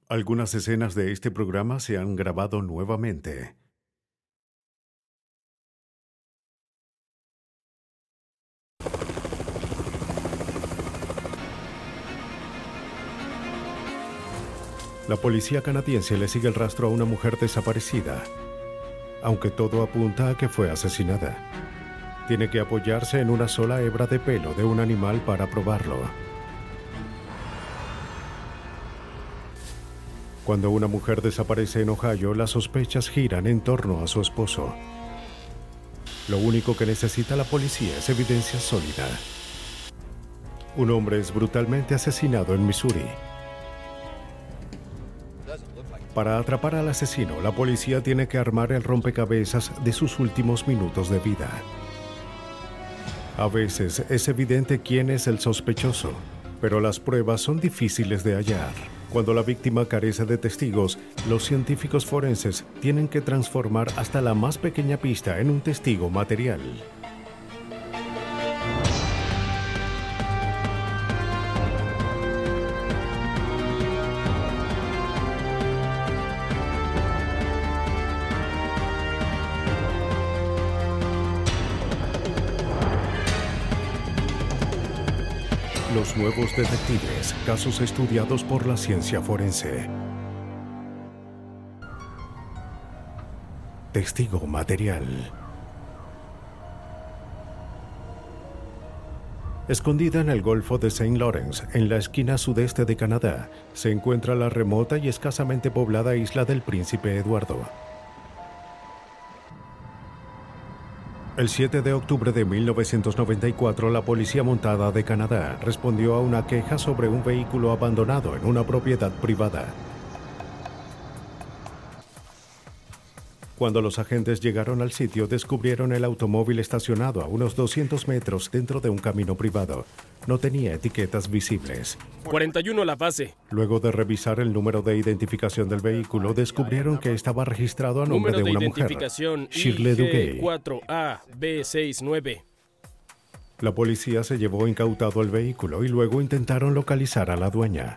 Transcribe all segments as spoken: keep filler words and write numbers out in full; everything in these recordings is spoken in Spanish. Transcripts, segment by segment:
Algunas escenas de este programa se han grabado nuevamente. La policía canadiense le sigue el rastro a una mujer desaparecida, aunque todo apunta a que fue asesinada. Tiene que apoyarse en una sola hebra de pelo de un animal para probarlo. Cuando una mujer desaparece en Ohio, las sospechas giran en torno a su esposo. Lo único que necesita la policía es evidencia sólida. Un hombre es brutalmente asesinado en Missouri. Para atrapar al asesino, la policía tiene que armar el rompecabezas de sus últimos minutos de vida. A veces es evidente quién es el sospechoso, pero las pruebas son difíciles de hallar. Cuando la víctima carece de testigos, los científicos forenses tienen que transformar hasta la más pequeña pista en un testigo material. Los nuevos detectives, casos estudiados por la ciencia forense. Testigo material. Escondida en el Golfo de Saint Lawrence, en la esquina sudeste de Canadá, se encuentra la remota y escasamente poblada isla del Príncipe Eduardo. El siete de octubre de mil novecientos noventa y cuatro, la Policía Montada de Canadá respondió a una queja sobre un vehículo abandonado en una propiedad privada. Cuando los agentes llegaron al sitio, descubrieron el automóvil estacionado a unos doscientos metros dentro de un camino privado. No tenía etiquetas visibles. cuarenta y uno la base. Luego de revisar el número de identificación del vehículo, descubrieron que estaba registrado a nombre Número de una de mujer, identificación Shirley Duguay. I G cuatro A B sesenta y nueve. La policía se llevó incautado el vehículo y luego intentaron localizar a la dueña.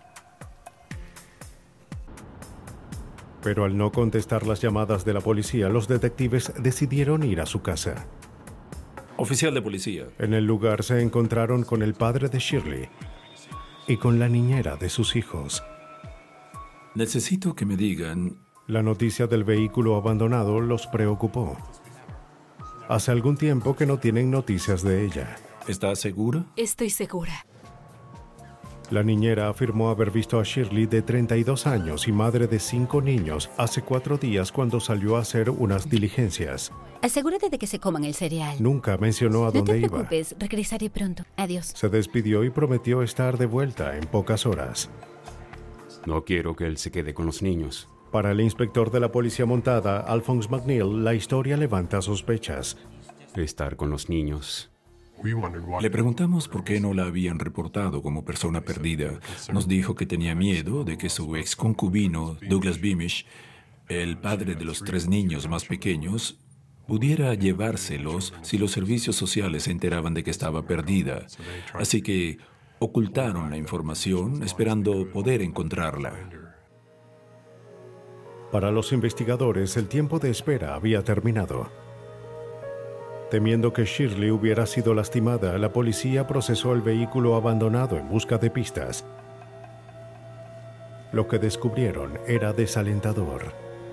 Pero al no contestar las llamadas de la policía, los detectives decidieron ir a su casa. Oficial de policía. En el lugar se encontraron con el padre de Shirley y con la niñera de sus hijos. Necesito que me digan... La noticia del vehículo abandonado los preocupó. Hace algún tiempo que no tienen noticias de ella. ¿Está segura? Estoy segura. La niñera afirmó haber visto a Shirley, de treinta y dos años y madre de cinco niños, hace cuatro días cuando salió a hacer unas diligencias. Asegúrate de que se coman el cereal. Nunca mencionó a dónde iba. No te preocupes, regresaré pronto. Adiós. Se despidió y prometió estar de vuelta en pocas horas. No quiero que él se quede con los niños. Para el inspector de la Policía Montada, Alphonse McNeil, la historia levanta sospechas. Estar con los niños. Le preguntamos por qué no la habían reportado como persona perdida. Nos dijo que tenía miedo de que su ex concubino, Douglas Beamish, el padre de los tres niños más pequeños, pudiera llevárselos si los servicios sociales se enteraban de que estaba perdida. Así que ocultaron la información esperando poder encontrarla. Para los investigadores, el tiempo de espera había terminado. Temiendo que Shirley hubiera sido lastimada, la policía procesó el vehículo abandonado en busca de pistas. Lo que descubrieron era desalentador.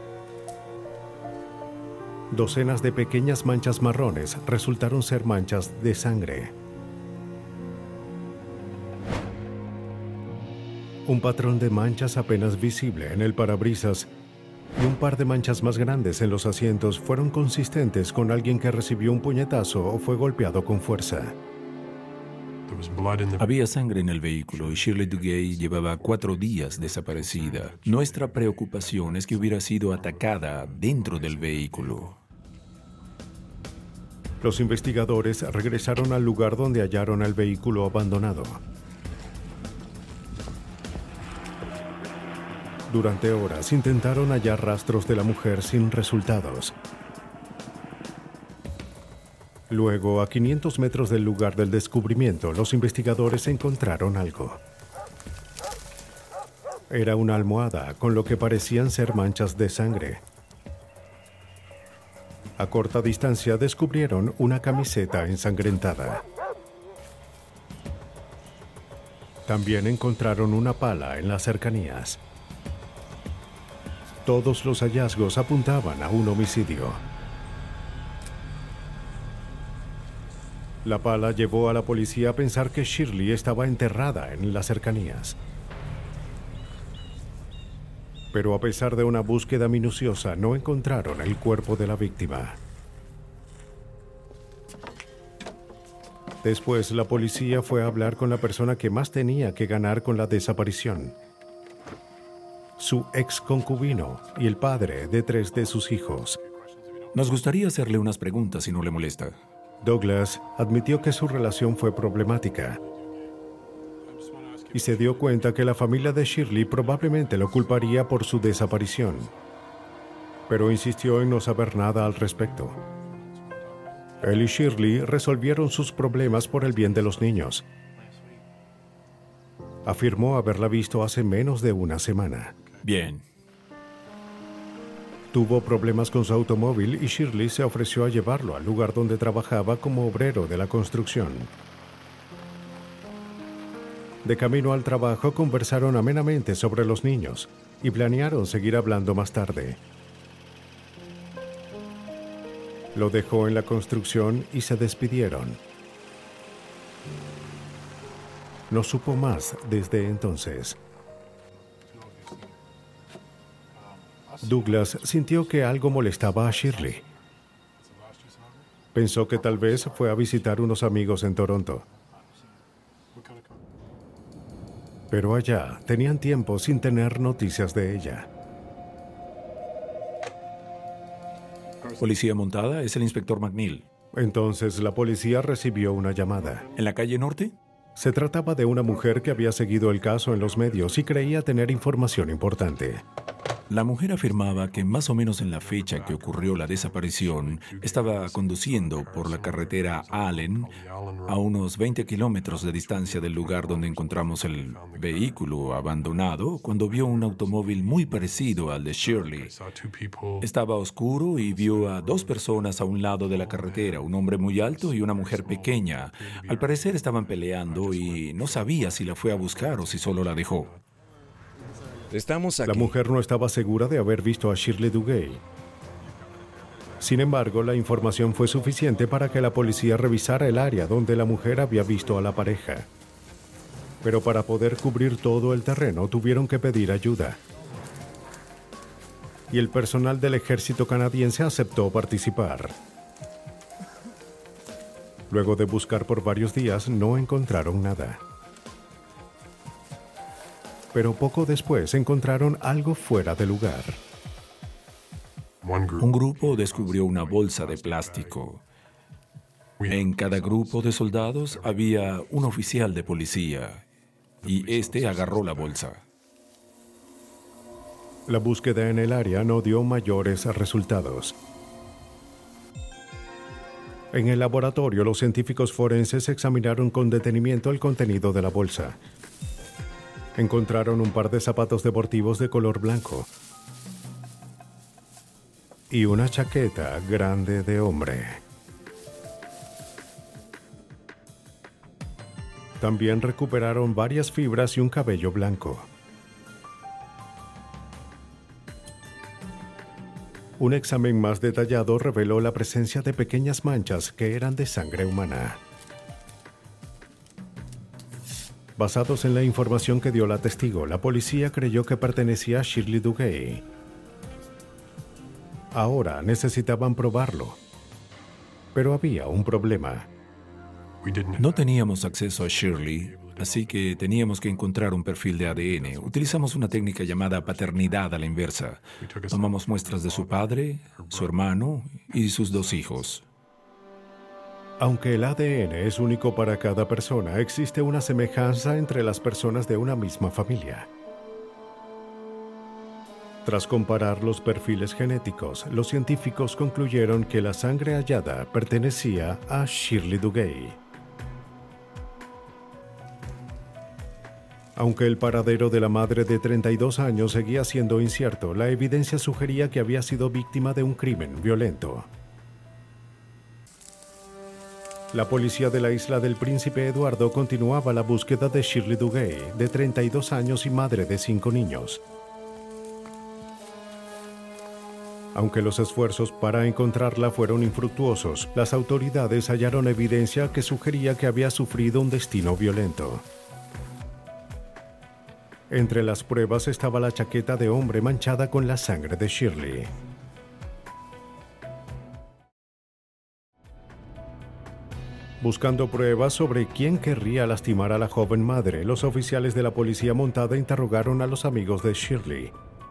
Docenas de pequeñas manchas marrones resultaron ser manchas de sangre. Un patrón de manchas apenas visible en el parabrisas y un par de manchas más grandes en los asientos fueron consistentes con alguien que recibió un puñetazo o fue golpeado con fuerza. Había sangre en el vehículo y Shirley Duguay llevaba cuatro días desaparecida. Nuestra preocupación es que hubiera sido atacada dentro del vehículo. Los investigadores regresaron al lugar donde hallaron el vehículo abandonado. Durante horas intentaron hallar rastros de la mujer sin resultados. Luego, a quinientos metros del lugar del descubrimiento, los investigadores encontraron algo. era una almohada con lo que parecían ser manchas de sangre. A corta distancia descubrieron una camiseta ensangrentada. También encontraron una pala en las cercanías. Todos los hallazgos apuntaban a un homicidio. La pala llevó a la policía a pensar que Shirley estaba enterrada en las cercanías. Pero a pesar de una búsqueda minuciosa, no encontraron el cuerpo de la víctima. Después, la policía fue a hablar con la persona que más tenía que ganar con la desaparición: su ex concubino y el padre de tres de sus hijos. Nos gustaría hacerle unas preguntas si no le molesta. Douglas admitió que su relación fue problemática y se dio cuenta que la familia de Shirley probablemente lo culparía por su desaparición, pero insistió en no saber nada al respecto. Él y Shirley resolvieron sus problemas por el bien de los niños. Afirmó haberla visto hace menos de una semana. Bien. Tuvo problemas con su automóvil y Shirley se ofreció a llevarlo al lugar donde trabajaba como obrero de la construcción. De camino al trabajo conversaron amenamente sobre los niños y planearon seguir hablando más tarde. Lo dejó en la construcción y se despidieron. No supo más desde entonces. Douglas sintió que algo molestaba a Shirley. Pensó que tal vez fue a visitar unos amigos en Toronto. Pero allá tenían tiempo sin tener noticias de ella. Policía montada, es el inspector McNeil. Entonces la policía recibió una llamada. ¿En la calle Norte? Se trataba de una mujer que había seguido el caso en los medios y creía tener información importante. La mujer afirmaba que más o menos en la fecha que ocurrió la desaparición, estaba conduciendo por la carretera Allen a unos veinte kilómetros de distancia del lugar donde encontramos el vehículo abandonado, cuando vio un automóvil muy parecido al de Shirley. Estaba oscuro y vio a dos personas a un lado de la carretera, un hombre muy alto y una mujer pequeña. Al parecer estaban peleando y no sabía si la fue a buscar o si solo la dejó. Estamos aquí. La mujer no estaba segura de haber visto a Shirley Duguay. Sin embargo, la información fue suficiente para que la policía revisara el área donde la mujer había visto a la pareja. Pero para poder cubrir todo el terreno tuvieron que pedir ayuda. Y el personal del ejército canadiense aceptó participar. Luego de buscar por varios días, no encontraron nada. Pero poco después encontraron algo fuera de lugar. Un grupo descubrió una bolsa de plástico. En cada grupo de soldados había un oficial de policía y este agarró la bolsa. La búsqueda en el área no dio mayores resultados. En el laboratorio, los científicos forenses examinaron con detenimiento el contenido de la bolsa. Encontraron un par de zapatos deportivos de color blanco y una chaqueta grande de hombre. También recuperaron varias fibras y un cabello blanco. Un examen más detallado reveló la presencia de pequeñas manchas que eran de sangre humana. Basados en la información que dio la testigo, la policía creyó que pertenecía a Shirley Duguay. Ahora necesitaban probarlo. Pero había un problema. No teníamos acceso a Shirley, así que teníamos que encontrar un perfil de A D N. Utilizamos una técnica llamada paternidad a la inversa. Tomamos muestras de su padre, su hermano y sus dos hijos. Aunque el A D N es único para cada persona, existe una semejanza entre las personas de una misma familia. Tras comparar los perfiles genéticos, los científicos concluyeron que la sangre hallada pertenecía a Shirley Duguay. Aunque el paradero de la madre de treinta y dos años seguía siendo incierto, la evidencia sugería que había sido víctima de un crimen violento. La policía de la isla del Príncipe Eduardo continuaba la búsqueda de Shirley Duguay, de treinta y dos años y madre de cinco niños. Aunque los esfuerzos para encontrarla fueron infructuosos, las autoridades hallaron evidencia que sugería que había sufrido un destino violento. Entre las pruebas estaba la chaqueta de hombre manchada con la sangre de Shirley. Buscando pruebas sobre quién querría lastimar a la joven madre, los oficiales de la policía montada interrogaron a los amigos de Shirley.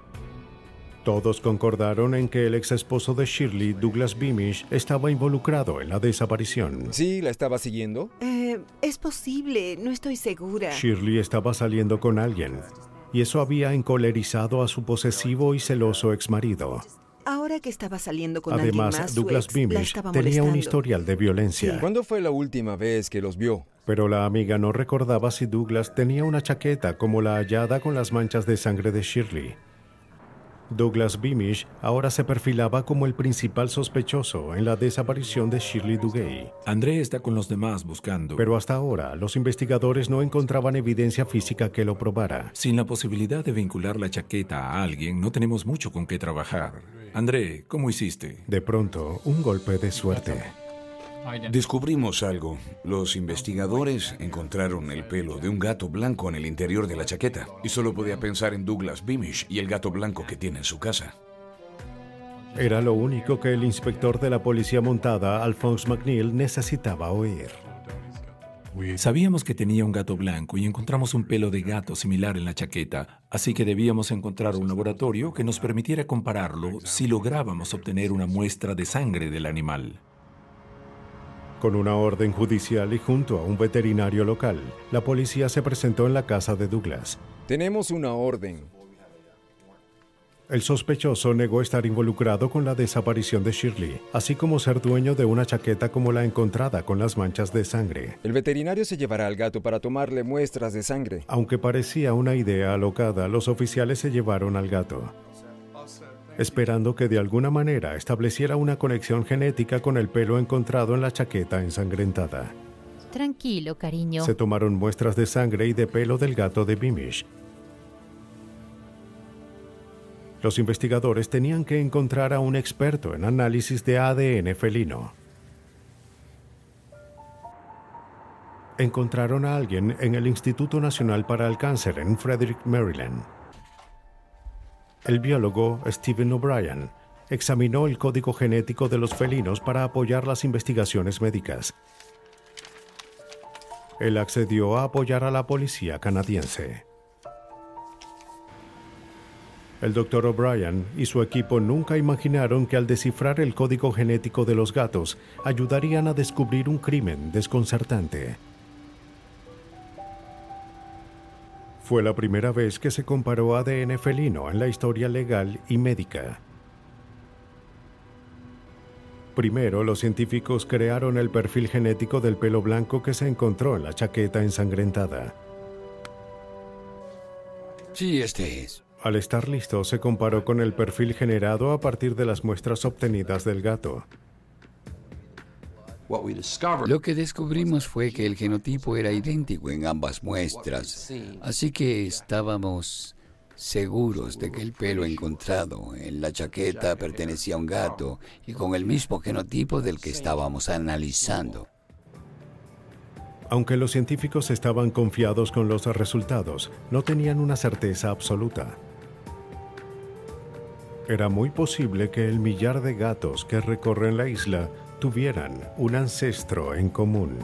Todos concordaron en que el ex esposo de Shirley, Douglas Beamish, estaba involucrado en la desaparición. ¿Sí? ¿La estaba siguiendo? Eh, es posible, no estoy segura. Shirley estaba saliendo con alguien, y eso había encolerizado a su posesivo y celoso exmarido. Ahora que estaba saliendo con Además, alguien más, Douglas su ex la Beamish estaba tenía un molestando. historial de violencia. ¿Cuándo fue la última vez que los vio? Pero la amiga no recordaba si Douglas tenía una chaqueta como la hallada con las manchas de sangre de Shirley. Douglas Beamish ahora se perfilaba como el principal sospechoso en la desaparición de Shirley Duguay. André está con los demás buscando. Pero hasta ahora, los investigadores no encontraban evidencia física que lo probara. Sin la posibilidad de vincular la chaqueta a alguien, no tenemos mucho con qué trabajar. André, ¿cómo hiciste? De pronto, un golpe de suerte. Descubrimos algo. Los investigadores encontraron el pelo de un gato blanco en el interior de la chaqueta. Y solo podía pensar en Douglas Beamish y el gato blanco que tiene en su casa. Era lo único que el inspector de la policía montada, Alphonse McNeil, necesitaba oír. Sabíamos que tenía un gato blanco y encontramos un pelo de gato similar en la chaqueta, así que debíamos encontrar un laboratorio que nos permitiera compararlo si lográbamos obtener una muestra de sangre del animal. Con una orden judicial y junto a un veterinario local, la policía se presentó en la casa de Douglas. Tenemos una orden. El sospechoso negó estar involucrado con la desaparición de Shirley, así como ser dueño de una chaqueta como la encontrada con las manchas de sangre. El veterinario se llevará al gato para tomarle muestras de sangre. Aunque parecía una idea alocada, los oficiales se llevaron al gato, esperando que de alguna manera estableciera una conexión genética con el pelo encontrado en la chaqueta ensangrentada. Tranquilo, cariño. Se tomaron muestras de sangre y de pelo del gato de Beamish. Los investigadores tenían que encontrar a un experto en análisis de A D N felino. Encontraron a alguien en el Instituto Nacional para el Cáncer en Frederick, Maryland. El biólogo Stephen O'Brien examinó el código genético de los felinos para apoyar las investigaciones médicas. Él accedió a apoyar a la policía canadiense. El doctor O'Brien y su equipo nunca imaginaron que al descifrar el código genético de los gatos ayudarían a descubrir un crimen desconcertante. Fue la primera vez que se comparó A D N felino en la historia legal y médica. Primero, los científicos crearon el perfil genético del pelo blanco que se encontró en la chaqueta ensangrentada. Sí, este es. Al estar listo, se comparó con el perfil generado a partir de las muestras obtenidas del gato. Lo que descubrimos fue que el genotipo era idéntico en ambas muestras, así que estábamos seguros de que el pelo encontrado en la chaqueta pertenecía a un gato y con el mismo genotipo del que estábamos analizando. Aunque los científicos estaban confiados con los resultados, no tenían una certeza absoluta. Era muy posible que el millar de gatos que recorren la isla tuvieran un ancestro en común.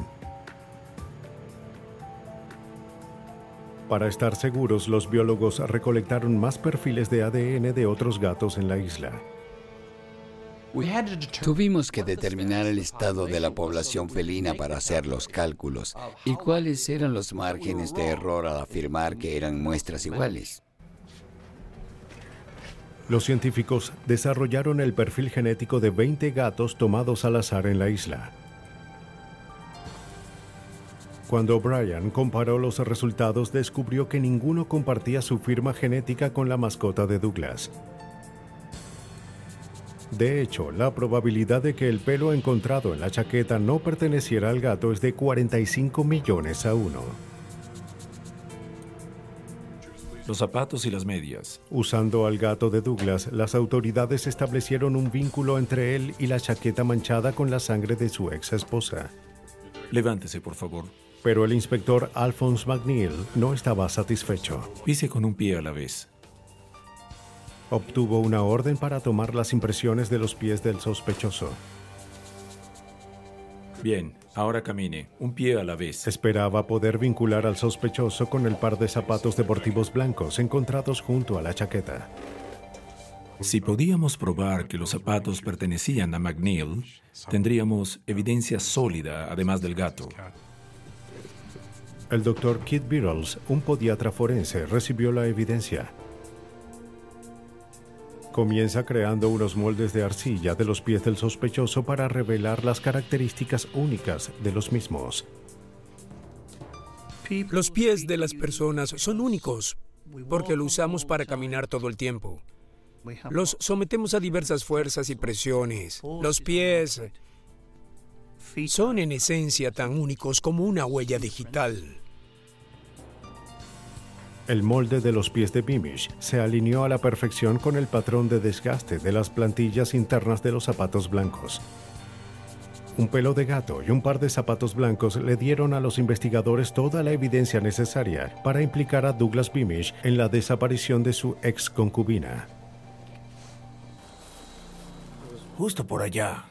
Para estar seguros, los biólogos recolectaron más perfiles de A D N de otros gatos en la isla. Tuvimos que determinar el estado de la población felina para hacer los cálculos y cuáles eran los márgenes de error al afirmar que eran muestras iguales. Los científicos desarrollaron el perfil genético de veinte gatos tomados al azar en la isla. Cuando Brian comparó los resultados, descubrió que ninguno compartía su firma genética con la mascota de Douglas. De hecho, la probabilidad de que el pelo encontrado en la chaqueta no perteneciera al gato es de cuarenta y cinco millones a uno. Los zapatos y las medias. Usando al gato de Douglas, las autoridades establecieron un vínculo entre él y la chaqueta manchada con la sangre de su ex esposa. Levántese, por favor. Pero el inspector Alphonse McNeil no estaba satisfecho. Pise con un pie a la vez. Obtuvo una orden para tomar las impresiones de los pies del sospechoso. Bien, ahora camine, un pie a la vez. Esperaba poder vincular al sospechoso con el par de zapatos deportivos blancos encontrados junto a la chaqueta. Si podíamos probar que los zapatos pertenecían a McNeil, tendríamos evidencia sólida además del gato. El doctor Keith Beatles, un podiatra forense, recibió la evidencia. Comienza creando unos moldes de arcilla de los pies del sospechoso para revelar las características únicas de los mismos. Los pies de las personas son únicos porque lo usamos para caminar todo el tiempo. Los sometemos a diversas fuerzas y presiones. Los pies son en esencia tan únicos como una huella digital. El molde de los pies de Beamish se alineó a la perfección con el patrón de desgaste de las plantillas internas de los zapatos blancos. Un pelo de gato y un par de zapatos blancos le dieron a los investigadores toda la evidencia necesaria para implicar a Douglas Beamish en la desaparición de su ex concubina. Justo por allá.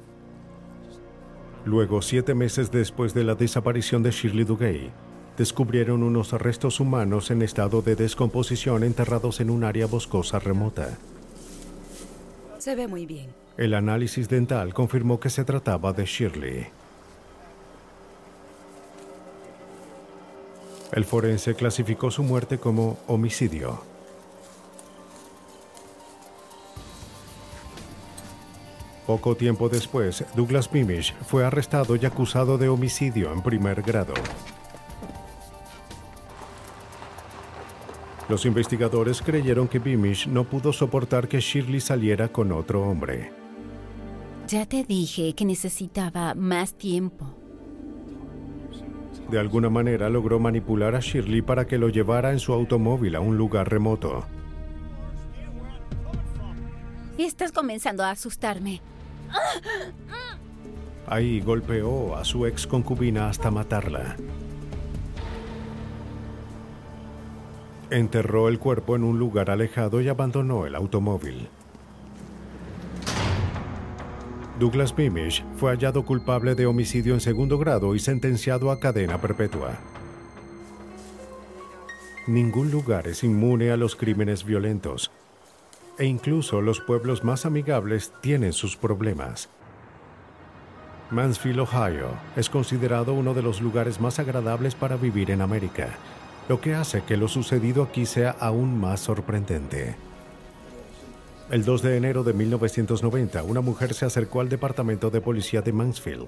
Luego, siete meses después de la desaparición de Shirley Duguay, descubrieron unos restos humanos en estado de descomposición enterrados en un área boscosa remota. Se ve muy bien. El análisis dental confirmó que se trataba de Shirley. El forense clasificó su muerte como homicidio. Poco tiempo después, Douglas Beamish fue arrestado y acusado de homicidio en primer grado. Los investigadores creyeron que Beamish no pudo soportar que Shirley saliera con otro hombre. Ya te dije que necesitaba más tiempo. De alguna manera logró manipular a Shirley para que lo llevara en su automóvil a un lugar remoto. Estás comenzando a asustarme. Ahí golpeó a su ex concubina hasta matarla. Enterró el cuerpo en un lugar alejado y abandonó el automóvil. Douglas Beamish fue hallado culpable de homicidio en segundo grado y sentenciado a cadena perpetua. Ningún lugar es inmune a los crímenes violentos, e incluso los pueblos más amigables tienen sus problemas. Mansfield, Ohio, es considerado uno de los lugares más agradables para vivir en América, lo que hace que lo sucedido aquí sea aún más sorprendente. El dos de enero de mil novecientos noventa, una mujer se acercó al departamento de policía de Mansfield.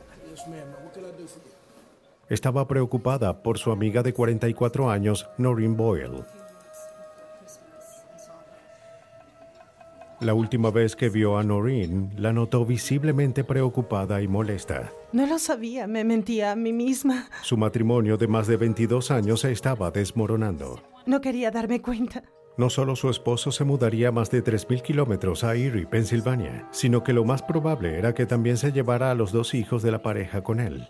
Estaba preocupada por su amiga de cuarenta y cuatro años, Noreen Boyle. La última vez que vio a Noreen, la notó visiblemente preocupada y molesta. No lo sabía, me mentía a mí misma. Su matrimonio de más de veintidós años se estaba desmoronando. No quería darme cuenta. No solo su esposo se mudaría más de tres mil kilómetros a Erie, Pensilvania, sino que lo más probable era que también se llevara a los dos hijos de la pareja con él.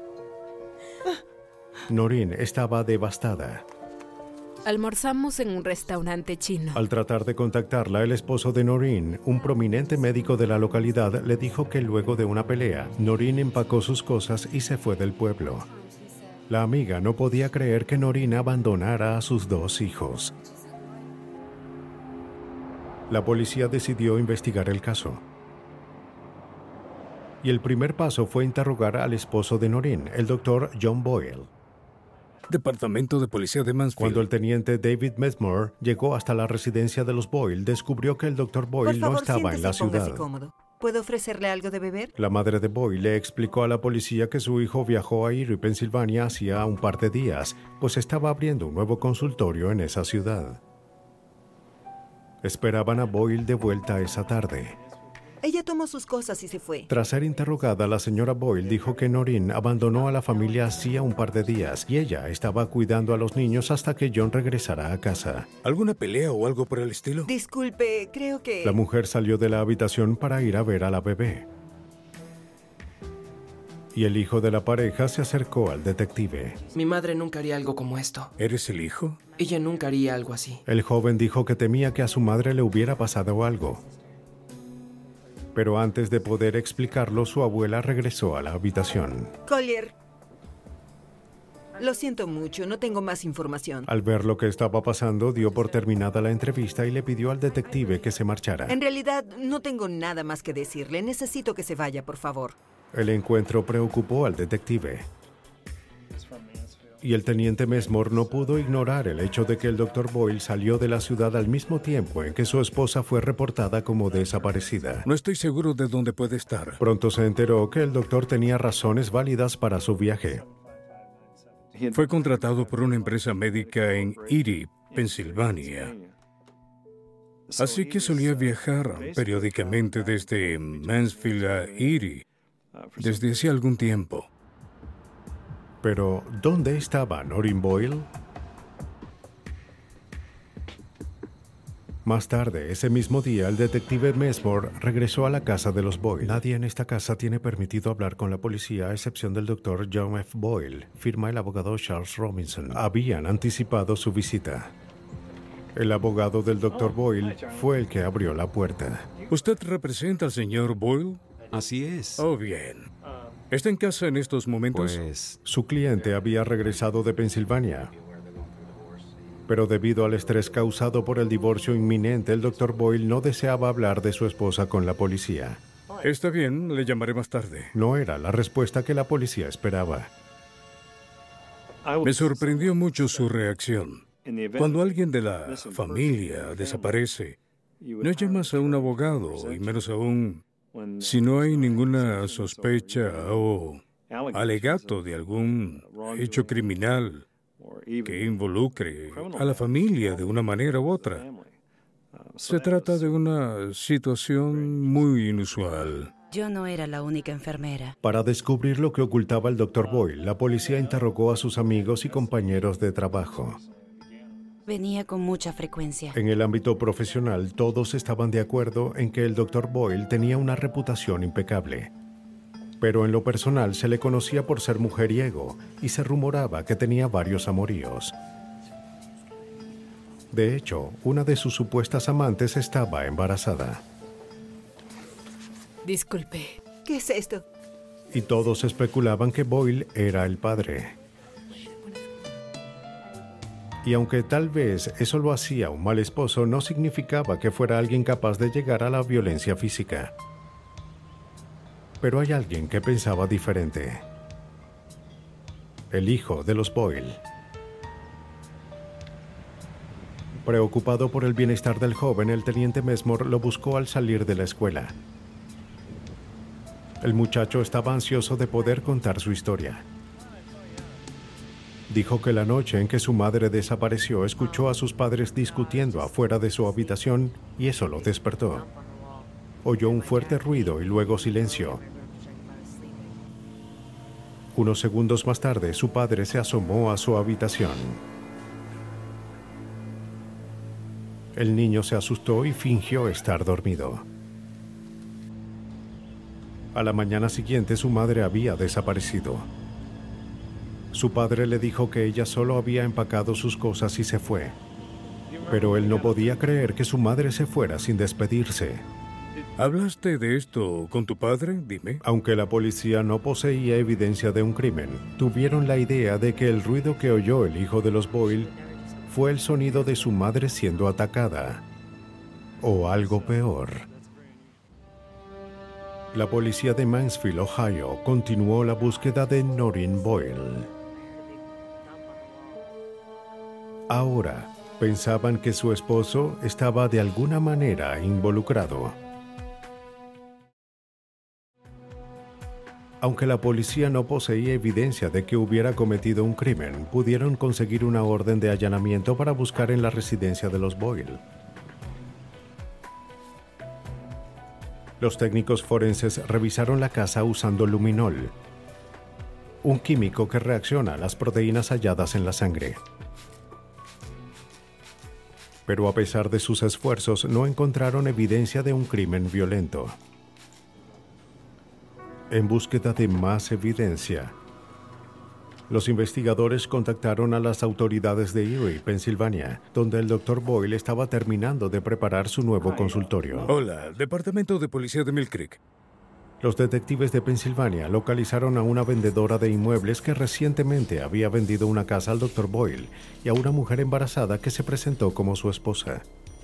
Noreen estaba devastada. Almorzamos en un restaurante chino. Al tratar de contactarla, el esposo de Noreen, un prominente médico de la localidad, le dijo que luego de una pelea, Noreen empacó sus cosas y se fue del pueblo. La amiga no podía creer que Noreen abandonara a sus dos hijos. La policía decidió investigar el caso. Y el primer paso fue interrogar al esposo de Noreen, el doctor John Boyle. Departamento de Policía de Mansfield. Cuando el teniente David Medmore llegó hasta la residencia de los Boyle, descubrió que el doctor Boyle Por favor, no estaba en la siéntese y póngase ciudad. cómodo. ¿Puedo ofrecerle algo de beber? La madre de Boyle le explicó a la policía que su hijo viajó a Erie, Pensilvania, hacía un par de días, pues estaba abriendo un nuevo consultorio en esa ciudad. Esperaban a Boyle de vuelta esa tarde. Ella tomó sus cosas y se fue. Tras ser interrogada, la señora Boyle dijo que Noreen abandonó a la familia hacía un par de días y ella estaba cuidando a los niños hasta que John regresara a casa. ¿Alguna pelea o algo por el estilo? Disculpe, creo que... La mujer salió de la habitación para ir a ver a la bebé. Y el hijo de la pareja se acercó al detective. Mi madre nunca haría algo como esto. ¿Eres el hijo? Ella nunca haría algo así. El joven dijo que temía que a su madre le hubiera pasado algo. Pero antes de poder explicarlo, su abuela regresó a la habitación. Collier, lo siento mucho, no tengo más información. Al ver lo que estaba pasando, dio por terminada la entrevista y le pidió al detective que se marchara. En realidad, no tengo nada más que decirle. Necesito que se vaya, por favor. El encuentro preocupó al detective. Y el teniente Mesmore no pudo ignorar el hecho de que el doctor Boyle salió de la ciudad al mismo tiempo en que su esposa fue reportada como desaparecida. No estoy seguro de dónde puede estar. Pronto se enteró que el doctor tenía razones válidas para su viaje. Fue contratado por una empresa médica en Erie, Pensilvania. Así que solía viajar periódicamente desde Mansfield a Erie, desde hacía algún tiempo. Pero, ¿dónde estaba Noreen Boyle? Más tarde, ese mismo día, el detective Mesmore regresó a la casa de los Boyle. Nadie en esta casa tiene permitido hablar con la policía, a excepción del doctor John F. Boyle, firma el abogado Charles Robinson. Habían anticipado su visita. El abogado del doctor Boyle fue el que abrió la puerta. ¿Usted representa al señor Boyle? Así es. Oh, bien. ¿Está en casa en estos momentos? Pues... Su cliente había regresado de Pensilvania. Pero debido al estrés causado por el divorcio inminente, el doctor Boyle no deseaba hablar de su esposa con la policía. Está bien, le llamaré más tarde. No era la respuesta que la policía esperaba. Me sorprendió mucho su reacción. Cuando alguien de la familia desaparece, no llamas a un abogado, y menos aún si no hay ninguna sospecha o alegato de algún hecho criminal que involucre a la familia de una manera u otra. Se trata de una situación muy inusual. Yo no era la única enfermera. Para descubrir lo que ocultaba el doctor Boyle, la policía interrogó a sus amigos y compañeros de trabajo. Venía con mucha frecuencia. En el ámbito profesional, todos estaban de acuerdo en que el doctor Boyle tenía una reputación impecable. Pero en lo personal se le conocía por ser mujeriego y se rumoraba que tenía varios amoríos. De hecho, una de sus supuestas amantes estaba embarazada. Disculpe. ¿Qué es esto? Y todos especulaban que Boyle era el padre. Y aunque tal vez eso lo hacía un mal esposo, no significaba que fuera alguien capaz de llegar a la violencia física. Pero hay alguien que pensaba diferente. El hijo de los Boyle. Preocupado por el bienestar del joven, el teniente Mesmore lo buscó al salir de la escuela. El muchacho estaba ansioso de poder contar su historia. Dijo que la noche en que su madre desapareció escuchó a sus padres discutiendo afuera de su habitación y eso lo despertó. Oyó un fuerte ruido y luego silencio. Unos segundos más tarde, su padre se asomó a su habitación. El niño se asustó y fingió estar dormido. A la mañana siguiente, su madre había desaparecido. Su padre le dijo que ella solo había empacado sus cosas y se fue. Pero él no podía creer que su madre se fuera sin despedirse. ¿Hablaste de esto con tu padre? Dime. Aunque la policía no poseía evidencia de un crimen, tuvieron la idea de que el ruido que oyó el hijo de los Boyle fue el sonido de su madre siendo atacada. O algo peor. La policía de Mansfield, Ohio, continuó la búsqueda de Noreen Boyle. Ahora, pensaban que su esposo estaba de alguna manera involucrado. Aunque la policía no poseía evidencia de que hubiera cometido un crimen, pudieron conseguir una orden de allanamiento para buscar en la residencia de los Boyle. Los técnicos forenses revisaron la casa usando luminol, un químico que reacciona a las proteínas halladas en la sangre. Pero a pesar de sus esfuerzos, no encontraron evidencia de un crimen violento. En búsqueda de más evidencia, los investigadores contactaron a las autoridades de Erie, Pensilvania, donde el doctor Boyle estaba terminando de preparar su nuevo consultorio. Hola, Departamento de Policía de Mill Creek. Los detectives de Pensilvania localizaron a una vendedora de inmuebles que recientemente había vendido una casa al doctor Boyle y a una mujer embarazada que se presentó como su esposa.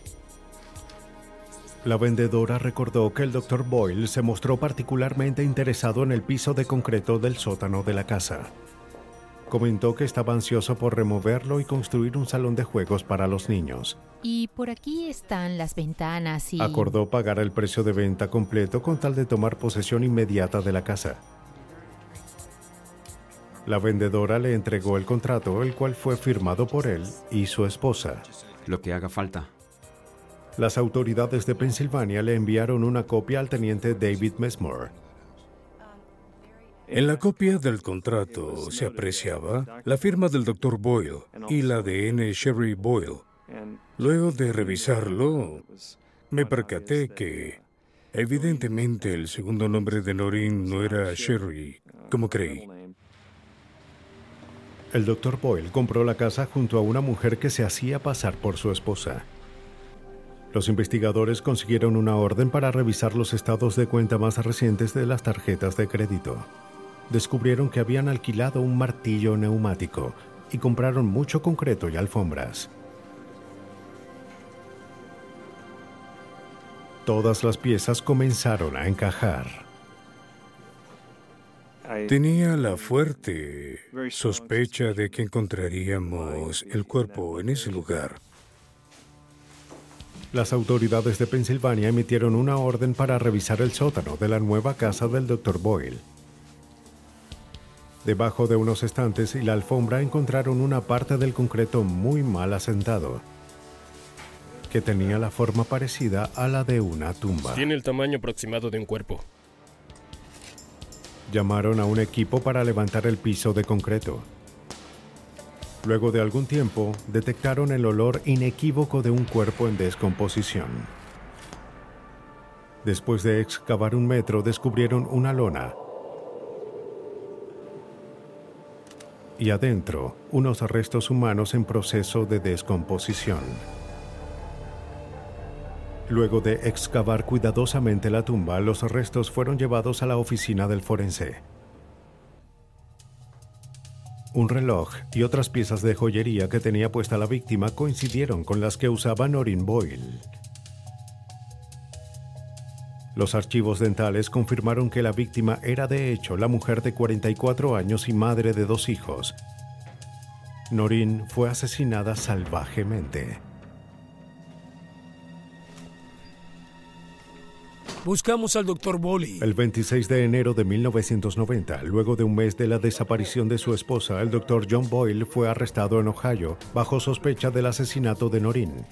La vendedora recordó que el doctor Boyle se mostró particularmente interesado en el piso de concreto del sótano de la casa. Comentó que estaba ansioso por removerlo y construir un salón de juegos para los niños. Y por aquí están las ventanas y... Acordó pagar el precio de venta completo con tal de tomar posesión inmediata de la casa. La vendedora le entregó el contrato, el cual fue firmado por él y su esposa. Lo que haga falta. Las autoridades de Pensilvania le enviaron una copia al teniente David Messmore. En la copia del contrato se apreciaba la firma del doctor Boyle y la de N. Sherry Boyle. Luego de revisarlo, me percaté que, evidentemente, el segundo nombre de Noreen no era Sherry, como creí. El doctor Boyle compró la casa junto a una mujer que se hacía pasar por su esposa. Los investigadores consiguieron una orden para revisar los estados de cuenta más recientes de las tarjetas de crédito. Descubrieron que habían alquilado un martillo neumático y compraron mucho concreto y alfombras. Todas las piezas comenzaron a encajar. Tenía la fuerte sospecha de que encontraríamos el cuerpo en ese lugar. Las autoridades de Pensilvania emitieron una orden para revisar el sótano de la nueva casa del doctor Boyle. Debajo de unos estantes y la alfombra encontraron una parte del concreto muy mal asentado, que tenía la forma parecida a la de una tumba. Tiene el tamaño aproximado de un cuerpo. Llamaron a un equipo para levantar el piso de concreto. Luego de algún tiempo, detectaron el olor inequívoco de un cuerpo en descomposición. Después de excavar un metro, descubrieron una lona. Y adentro, unos restos humanos en proceso de descomposición. Luego de excavar cuidadosamente la tumba, los restos fueron llevados a la oficina del forense. Un reloj y otras piezas de joyería que tenía puesta la víctima coincidieron con las que usaba Noreen Boyle. Los archivos dentales confirmaron que la víctima era de hecho la mujer de cuarenta y cuatro años y madre de dos hijos. Noreen fue asesinada salvajemente. Buscamos al doctor Boyle. El veintiséis de enero de mil novecientos noventa, luego de un mes de la desaparición de su esposa, el doctor John Boyle fue arrestado en Ohio bajo sospecha del asesinato de Noreen.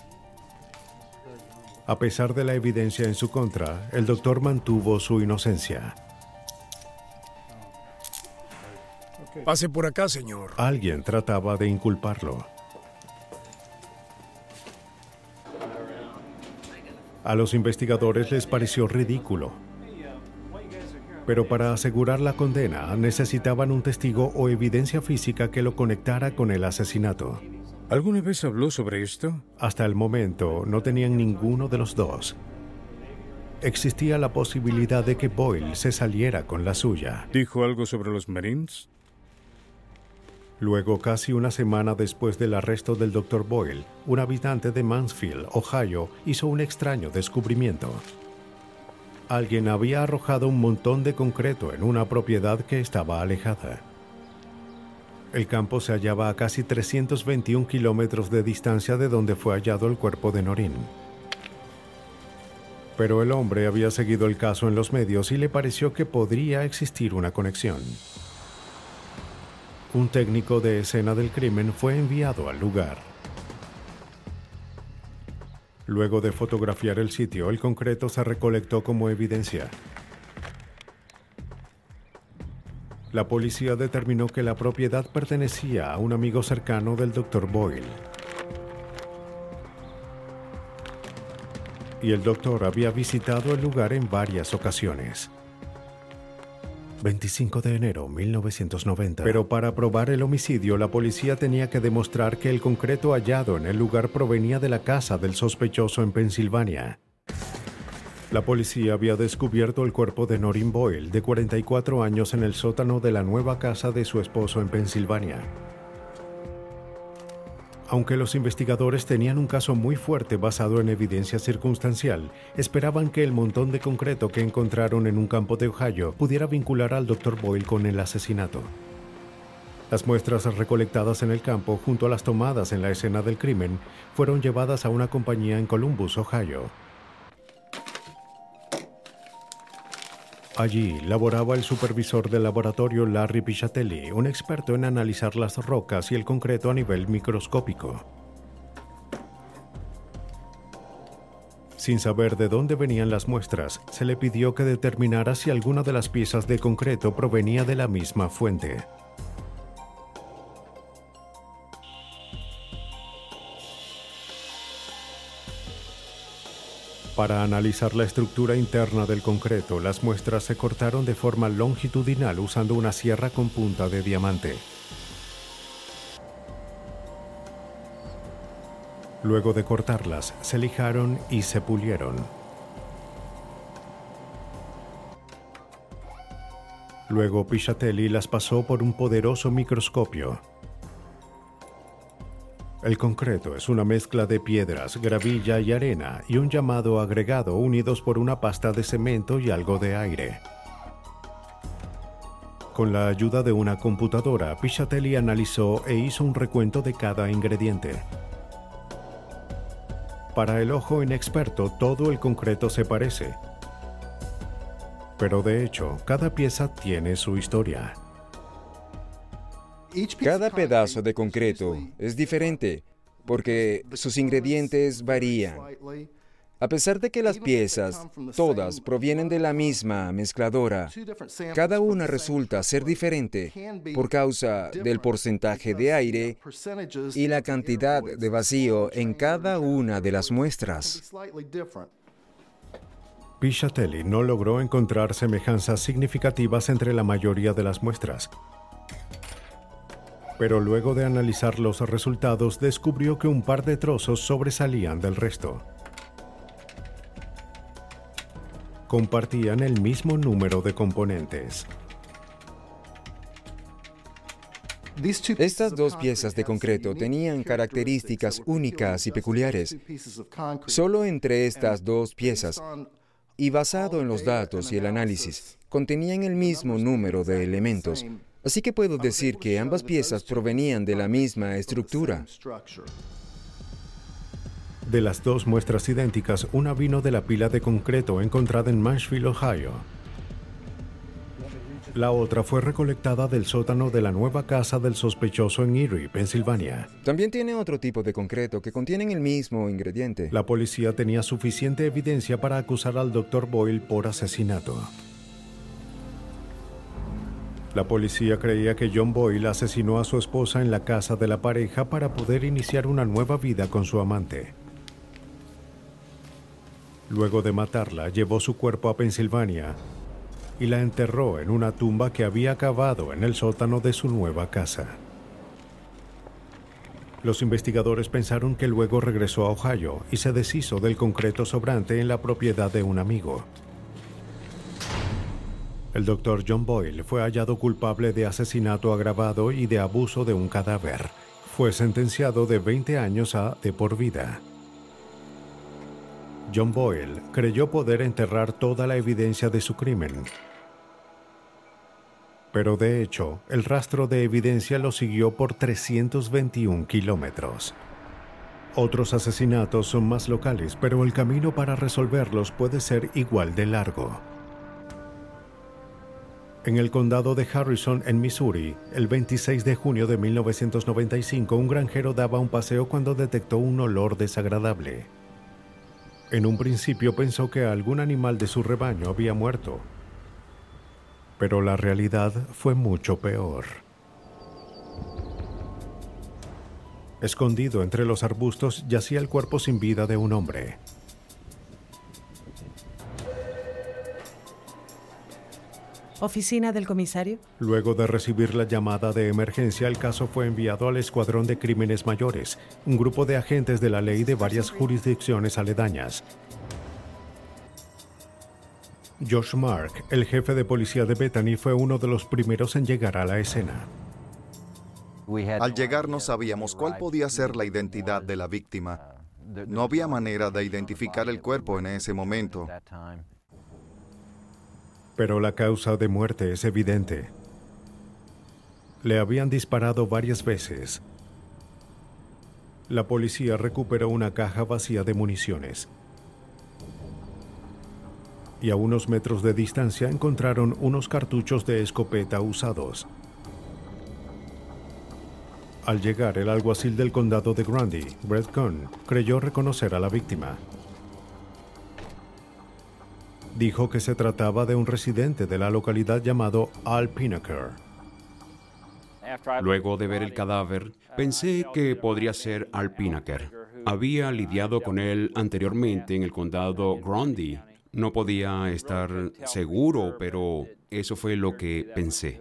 A pesar de la evidencia en su contra, el doctor mantuvo su inocencia. Pase por acá, señor. Alguien trataba de inculparlo. A los investigadores les pareció ridículo. Pero para asegurar la condena, necesitaban un testigo o evidencia física que lo conectara con el asesinato. ¿Alguna vez habló sobre esto? Hasta el momento, no tenían ninguno de los dos. Existía la posibilidad de que Boyle se saliera con la suya. ¿Dijo algo sobre los Marines? Luego, casi una semana después del arresto del doctor Boyle, un habitante de Mansfield, Ohio, hizo un extraño descubrimiento. Alguien había arrojado un montón de concreto en una propiedad que estaba alejada. El campo se hallaba a casi trescientos veintiún kilómetros de distancia de donde fue hallado el cuerpo de Noreen. Pero el hombre había seguido el caso en los medios y le pareció que podría existir una conexión. Un técnico de escena del crimen fue enviado al lugar. Luego de fotografiar el sitio, el concreto se recolectó como evidencia. La policía determinó que la propiedad pertenecía a un amigo cercano del doctor Boyle. Y el doctor había visitado el lugar en varias ocasiones. veinticinco de enero de mil novecientos noventa. Pero para probar el homicidio, la policía tenía que demostrar que el concreto hallado en el lugar provenía de la casa del sospechoso en Pensilvania. La policía había descubierto el cuerpo de Noreen Boyle, de cuarenta y cuatro años, en el sótano de la nueva casa de su esposo en Pensilvania. Aunque los investigadores tenían un caso muy fuerte basado en evidencia circunstancial, esperaban que el montón de concreto que encontraron en un campo de Ohio pudiera vincular al doctor Boyle con el asesinato. Las muestras recolectadas en el campo, junto a las tomadas en la escena del crimen, fueron llevadas a una compañía en Columbus, Ohio. Allí laboraba el supervisor del laboratorio Larry Pichatelli, un experto en analizar las rocas y el concreto a nivel microscópico. Sin saber de dónde venían las muestras, se le pidió que determinara si alguna de las piezas de concreto provenía de la misma fuente. Para analizar la estructura interna del concreto, las muestras se cortaron de forma longitudinal usando una sierra con punta de diamante. Luego de cortarlas, se lijaron y se pulieron. Luego Pichatelli las pasó por un poderoso microscopio. El concreto es una mezcla de piedras, gravilla y arena y un llamado agregado unidos por una pasta de cemento y algo de aire. Con la ayuda de una computadora, Pichatelli analizó e hizo un recuento de cada ingrediente. Para el ojo inexperto, todo el concreto se parece. Pero de hecho, cada pieza tiene su historia. Cada pedazo de concreto es diferente porque sus ingredientes varían. A pesar de que las piezas, todas, provienen de la misma mezcladora, cada una resulta ser diferente por causa del porcentaje de aire y la cantidad de vacío en cada una de las muestras. Pichatelli no logró encontrar semejanzas significativas entre la mayoría de las muestras. Pero luego de analizar los resultados, descubrió que un par de trozos sobresalían del resto. Compartían el mismo número de componentes. Estas dos piezas de concreto tenían características únicas y peculiares. Solo entre estas dos piezas, y basado en los datos y el análisis, contenían el mismo número de elementos. Así que puedo decir que ambas piezas provenían de la misma estructura. De las dos muestras idénticas, una vino de la pila de concreto encontrada en Mansfield, Ohio. La otra fue recolectada del sótano de la nueva casa del sospechoso en Erie, Pensilvania. También tiene otro tipo de concreto que contienen el mismo ingrediente. La policía tenía suficiente evidencia para acusar al doctor Boyle por asesinato. La policía creía que John Boyle asesinó a su esposa en la casa de la pareja para poder iniciar una nueva vida con su amante. Luego de matarla, llevó su cuerpo a Pensilvania y la enterró en una tumba que había cavado en el sótano de su nueva casa. Los investigadores pensaron que luego regresó a Ohio y se deshizo del concreto sobrante en la propiedad de un amigo. El doctor John Boyle fue hallado culpable de asesinato agravado y de abuso de un cadáver. Fue sentenciado de veinte años a de por vida. John Boyle creyó poder enterrar toda la evidencia de su crimen. Pero de hecho, el rastro de evidencia lo siguió por trescientos veintiún kilómetros. Otros asesinatos son más locales, pero el camino para resolverlos puede ser igual de largo. En el condado de Harrison, en Missouri, el veintiséis de junio de mil novecientos noventa y cinco, un granjero daba un paseo cuando detectó un olor desagradable. En un principio pensó que algún animal de su rebaño había muerto, pero la realidad fue mucho peor. Escondido entre los arbustos yacía el cuerpo sin vida de un hombre. ¿Oficina del comisario? Luego de recibir la llamada de emergencia, el caso fue enviado al Escuadrón de Crímenes Mayores, un grupo de agentes de la ley de varias jurisdicciones aledañas. Josh Mark, el jefe de policía de Bethany, fue uno de los primeros en llegar a la escena. Al llegar no sabíamos cuál podía ser la identidad de la víctima. No había manera de identificar el cuerpo en ese momento. Pero la causa de muerte es evidente. Le habían disparado varias veces. La policía recuperó una caja vacía de municiones. Y a unos metros de distancia encontraron unos cartuchos de escopeta usados. Al llegar, el alguacil del condado de Grundy, Brett Cohn, creyó reconocer a la víctima. Dijo que se trataba de un residente de la localidad llamado Al Pinaker. Luego de ver el cadáver, pensé que podría ser Al Pinaker. Había lidiado con él anteriormente en el condado Grundy. No podía estar seguro, pero eso fue lo que pensé.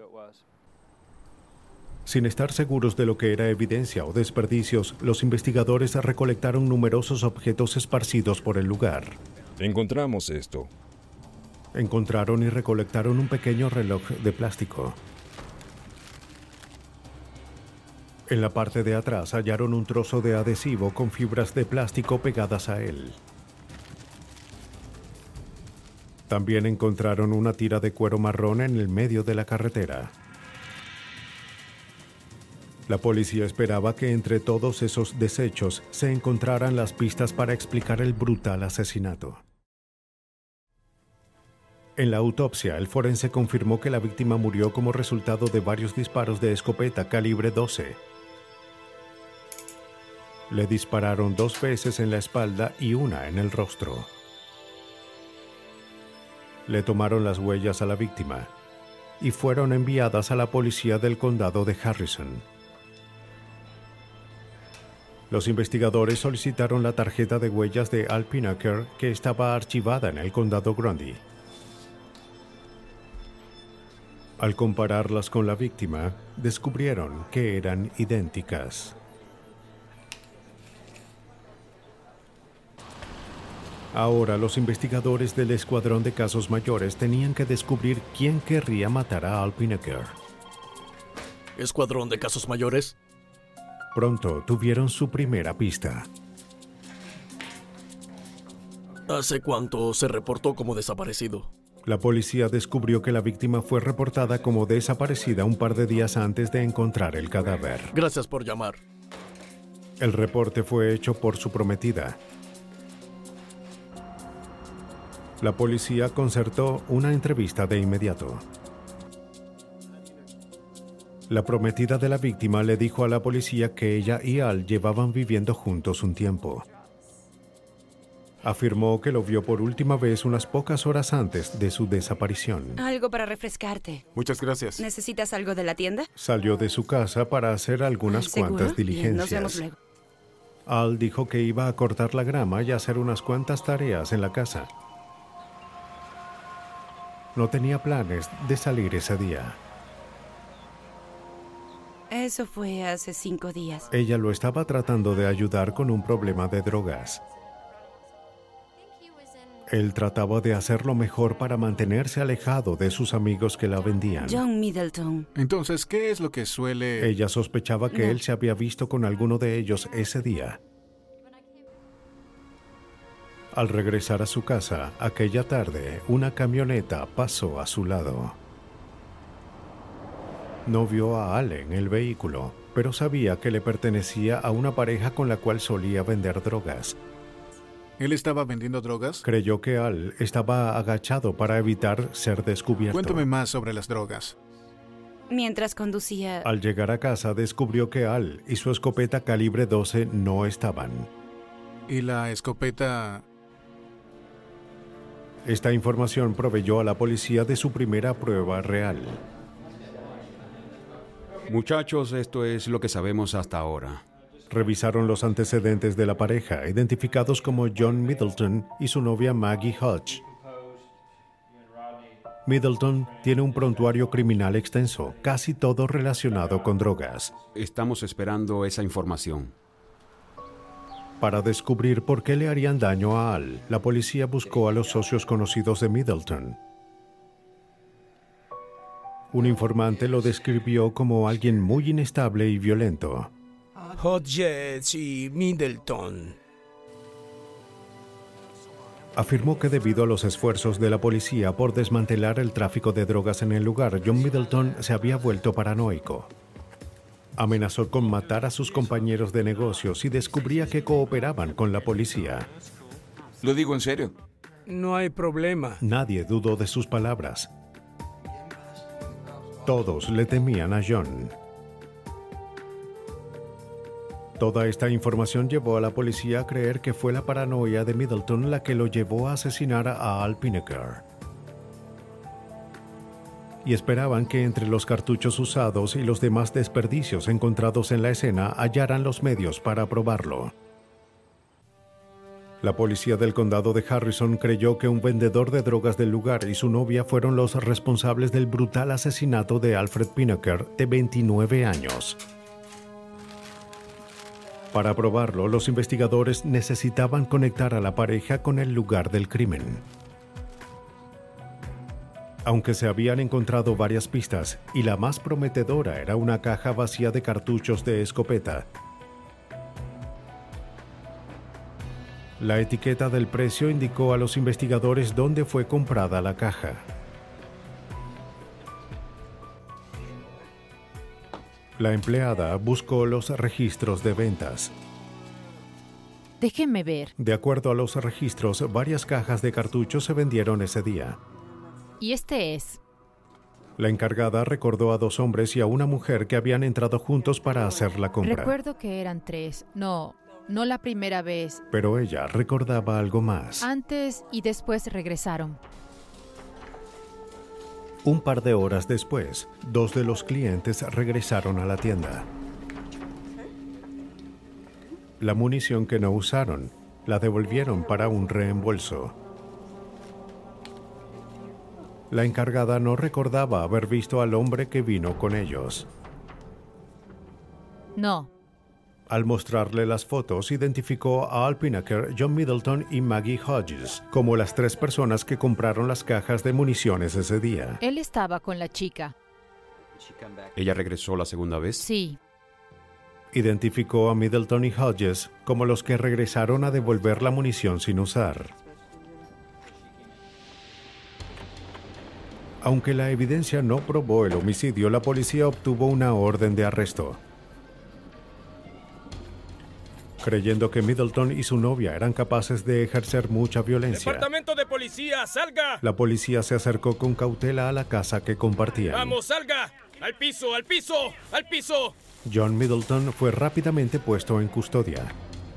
Sin estar seguros de lo que era evidencia o desperdicios, los investigadores recolectaron numerosos objetos esparcidos por el lugar. Encontramos esto. Encontraron y recolectaron un pequeño reloj de plástico. En la parte de atrás hallaron un trozo de adhesivo con fibras de plástico pegadas a él. También encontraron una tira de cuero marrón en el medio de la carretera. La policía esperaba que entre todos esos desechos se encontraran las pistas para explicar el brutal asesinato. En la autopsia, el forense confirmó que la víctima murió como resultado de varios disparos de escopeta calibre doce. Le dispararon dos veces en la espalda y una en el rostro. Le tomaron las huellas a la víctima y fueron enviadas a la policía del condado de Harrison. Los investigadores solicitaron la tarjeta de huellas de Al Pinaker, que estaba archivada en el condado Grundy. Al compararlas con la víctima, descubrieron que eran idénticas. Ahora, los investigadores del Escuadrón de Casos Mayores tenían que descubrir quién querría matar a Al Pinaker. ¿Escuadrón de Casos Mayores? Pronto tuvieron su primera pista. ¿Hace cuánto se reportó como desaparecido? La policía descubrió que la víctima fue reportada como desaparecida un par de días antes de encontrar el cadáver. Gracias por llamar. El reporte fue hecho por su prometida. La policía concertó una entrevista de inmediato. La prometida de la víctima le dijo a la policía que ella y Al llevaban viviendo juntos un tiempo. Afirmó que lo vio por última vez unas pocas horas antes de su desaparición. Algo para refrescarte. Muchas gracias. ¿Necesitas algo de la tienda? Salió de su casa para hacer algunas ¿Seguro? cuantas diligencias. Bien, nos vemos luego. Al dijo que iba a cortar la grama y hacer unas cuantas tareas en la casa. No tenía planes de salir ese día. Eso fue hace cinco días. Ella lo estaba tratando de ayudar con un problema de drogas. Él trataba de hacer lo mejor para mantenerse alejado de sus amigos que la vendían. John Middleton. Entonces, ¿qué es lo que suele...? Ella sospechaba que No. él se había visto con alguno de ellos ese día. Al regresar a su casa, aquella tarde, una camioneta pasó a su lado. No vio a Al en el vehículo, pero sabía que le pertenecía a una pareja con la cual solía vender drogas. ¿Él estaba vendiendo drogas? Creyó que Al estaba agachado para evitar ser descubierto. Cuéntame más sobre las drogas. Mientras conducía... Al llegar a casa descubrió que Al y su escopeta calibre doce no estaban. ¿Y la escopeta? Esta información proveyó a la policía de su primera prueba real. Muchachos, esto es lo que sabemos hasta ahora. Revisaron los antecedentes de la pareja, identificados como John Middleton y su novia Maggie Hodge. Middleton tiene un prontuario criminal extenso, casi todo relacionado con drogas. Estamos esperando esa información. Para descubrir por qué le harían daño a Al, la policía buscó a los socios conocidos de Middleton. Un informante lo describió como alguien muy inestable y violento. Hodges y Middleton. Afirmó que debido a los esfuerzos de la policía por desmantelar el tráfico de drogas en el lugar, John Middleton se había vuelto paranoico. Amenazó con matar a sus compañeros de negocios si descubría que cooperaban con la policía. Lo digo en serio. No hay problema. Nadie dudó de sus palabras. Todos le temían a John. Toda esta información llevó a la policía a creer que fue la paranoia de Middleton la que lo llevó a asesinar a Al Pineker. Y esperaban que entre los cartuchos usados y los demás desperdicios encontrados en la escena hallaran los medios para probarlo. La policía del condado de Harrison creyó que un vendedor de drogas del lugar y su novia fueron los responsables del brutal asesinato de Alfred Pineker, de veintinueve años. Para probarlo, los investigadores necesitaban conectar a la pareja con el lugar del crimen. Aunque se habían encontrado varias pistas, y la más prometedora era una caja vacía de cartuchos de escopeta, la etiqueta del precio indicó a los investigadores dónde fue comprada la caja. La empleada buscó los registros de ventas. Déjenme ver. De acuerdo a los registros, varias cajas de cartuchos se vendieron ese día. Y este es. La encargada recordó a dos hombres y a una mujer que habían entrado juntos para hacer la compra. Recuerdo que eran tres. No, no la primera vez. Pero ella recordaba algo más. Antes y después regresaron. Un par de horas después, dos de los clientes regresaron a la tienda. La munición que no usaron, la devolvieron para un reembolso. La encargada no recordaba haber visto al hombre que vino con ellos. No. Al mostrarle las fotos, identificó a Al Pineker, John Middleton y Maggie Hodges como las tres personas que compraron las cajas de municiones ese día. Él estaba con la chica. ¿Ella regresó la segunda vez? Sí. Identificó a Middleton y Hodges como los que regresaron a devolver la munición sin usar. Aunque la evidencia no probó el homicidio, la policía obtuvo una orden de arresto. Creyendo que Middleton y su novia eran capaces de ejercer mucha violencia. ¡Departamento de policía, salga! La policía se acercó con cautela a la casa que compartían. ¡Vamos, salga! ¡Al piso, al piso, al piso! John Middleton fue rápidamente puesto en custodia.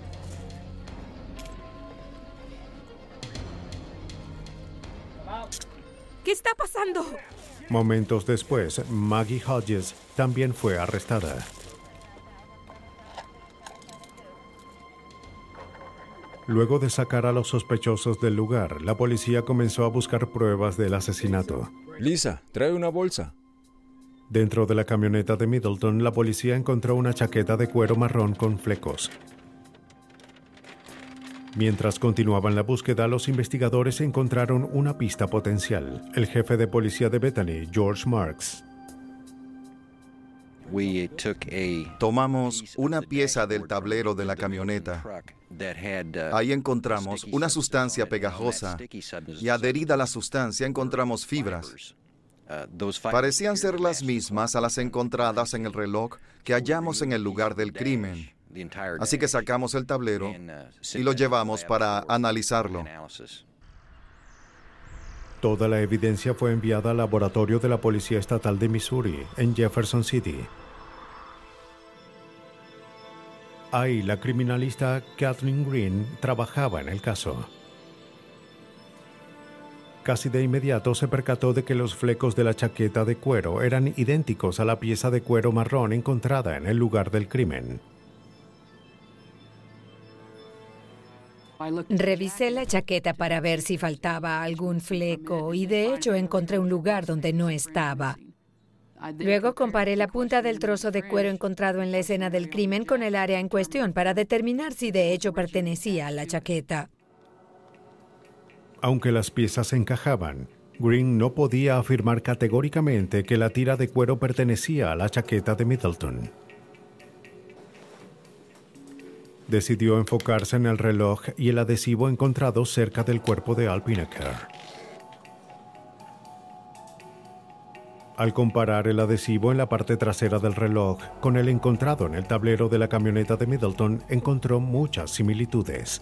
¿Qué está pasando? Momentos después, Maggie Hodges también fue arrestada. Luego de sacar a los sospechosos del lugar, la policía comenzó a buscar pruebas del asesinato. Lisa, trae una bolsa. Dentro de la camioneta de Middleton, la policía encontró una chaqueta de cuero marrón con flecos. Mientras continuaban la búsqueda, los investigadores encontraron una pista potencial. El jefe de policía de Bethany, George Marks. Tomamos una pieza del tablero de la camioneta. Ahí encontramos una sustancia pegajosa y adherida a la sustancia encontramos fibras. Parecían ser las mismas a las encontradas en el reloj que hallamos en el lugar del crimen. Así que sacamos el tablero y lo llevamos para analizarlo. Toda la evidencia fue enviada al laboratorio de la Policía Estatal de Missouri, en Jefferson City. Ahí, la criminalista Kathleen Green trabajaba en el caso. Casi de inmediato se percató de que los flecos de la chaqueta de cuero eran idénticos a la pieza de cuero marrón encontrada en el lugar del crimen. Revisé la chaqueta para ver si faltaba algún fleco y de hecho encontré un lugar donde no estaba. Luego comparé la punta del trozo de cuero encontrado en la escena del crimen con el área en cuestión para determinar si de hecho pertenecía a la chaqueta. Aunque las piezas encajaban, Green no podía afirmar categóricamente que la tira de cuero pertenecía a la chaqueta de Middleton. Decidió enfocarse en el reloj y el adhesivo encontrado cerca del cuerpo de Al Pinaker. Al comparar el adhesivo en la parte trasera del reloj con el encontrado en el tablero de la camioneta de Middleton, encontró muchas similitudes.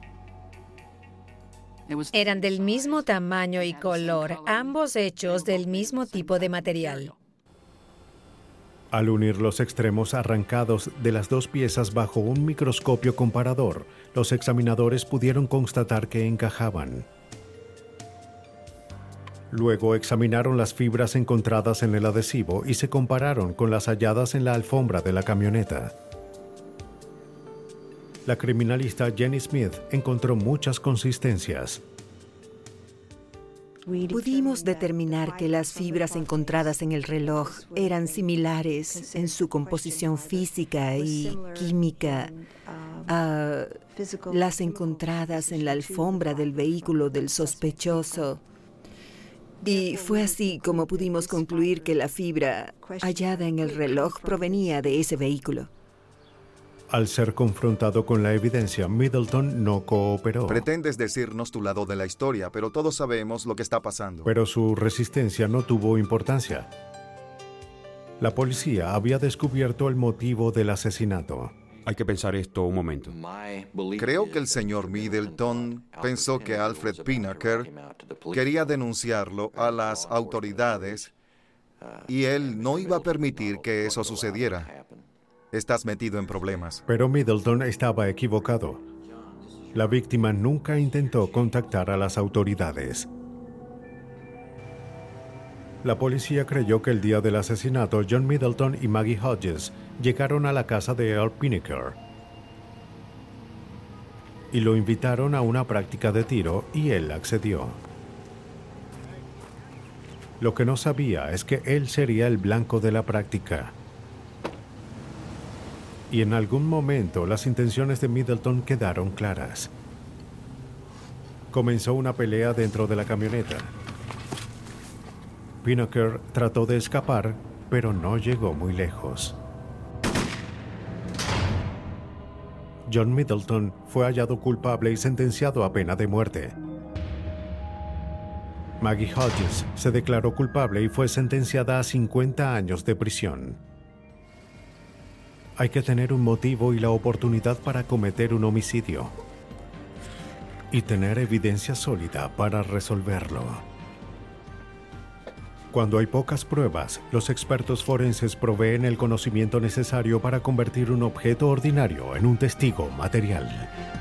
Eran del mismo tamaño y color, ambos hechos del mismo tipo de material. Al unir los extremos arrancados de las dos piezas bajo un microscopio comparador, los examinadores pudieron constatar que encajaban. Luego examinaron las fibras encontradas en el adhesivo y se compararon con las halladas en la alfombra de la camioneta. La criminalista Jenny Smith encontró muchas consistencias. Pudimos determinar que las fibras encontradas en el reloj eran similares en su composición física y química a las encontradas en la alfombra del vehículo del sospechoso. Y fue así como pudimos concluir que la fibra hallada en el reloj provenía de ese vehículo. Al ser confrontado con la evidencia, Middleton no cooperó. Pretendes decirnos tu lado de la historia, pero todos sabemos lo que está pasando. Pero su resistencia no tuvo importancia. La policía había descubierto el motivo del asesinato. Hay que pensar esto un momento. Creo que el señor Middleton pensó que Alfred Pinaker quería denunciarlo a las autoridades y él no iba a permitir que eso sucediera. Estás metido en problemas. Pero Middleton estaba equivocado. La víctima nunca intentó contactar a las autoridades. La policía creyó que el día del asesinato, John Middleton y Maggie Hodges llegaron a la casa de Al Pinaker y lo invitaron a una práctica de tiro y él accedió. Lo que no sabía es que él sería el blanco de la práctica. Y en algún momento las intenciones de Middleton quedaron claras. Comenzó una pelea dentro de la camioneta. Pinaker trató de escapar, pero no llegó muy lejos. John Middleton fue hallado culpable y sentenciado a pena de muerte. Maggie Hodges se declaró culpable y fue sentenciada a cincuenta años de prisión. Hay que tener un motivo y la oportunidad para cometer un homicidio. Y tener evidencia sólida para resolverlo. Cuando hay pocas pruebas, los expertos forenses proveen el conocimiento necesario para convertir un objeto ordinario en un testigo material.